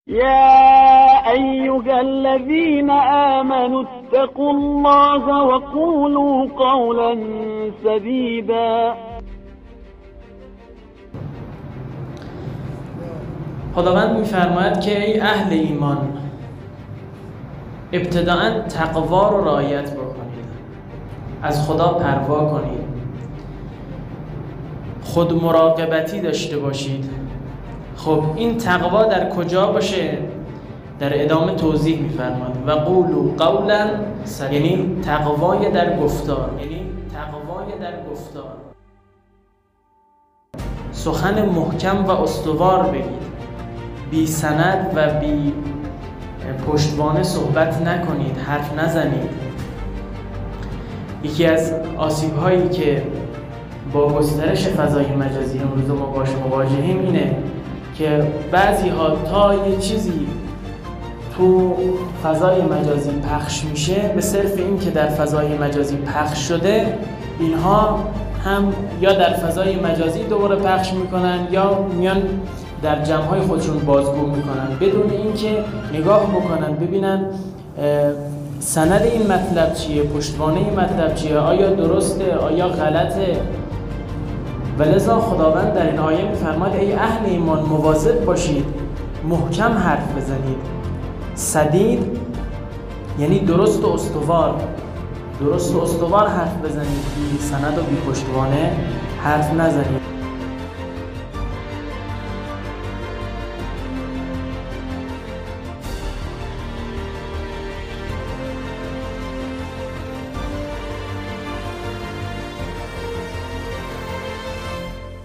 يا أيها الذين آمنوا اتقوا الله وقولوا قولا سديدا. خداوند می‌فرماید که ای اهل ایمان، ابتداءً تقوا رو رعایت بکنید، از خدا پروا کنید، خود مراقبتی داشته باشید. خب این تقوا در کجا باشه؟ در ادامه توضیح می‌فرماید و قولوا قولا سدیدا، یعنی تقوای در گفتار، سخن محکم و استوار بگید، بی سند و بی پشتوانه صحبت نکنید، حرف نزنید. یکی از آسیب‌هایی که با گسترش فضای مجازی امروز ما باش مواجهیم اینه که بعضی‌ها تا یه چیزی تو فضای مجازی پخش میشه، به صرف این که در فضای مجازی پخش شده، اینها هم یا در فضای مجازی دوباره پخش میکنن یا میان در جمع‌های خودشون بازگو میکنن بدون اینکه نگاه بکنن ببینن سند این مطلب چیه، پشتوانه این مطلب چیه، آیا درسته، آیا غلطه. ولذا خداوند در این آیه می‌فرماید ای اهل ایمان مواظب باشید، محکم حرف بزنید، سدید یعنی درست و استوار حرف بزنید، بی سند و بی پشتوانه حرف نزنید.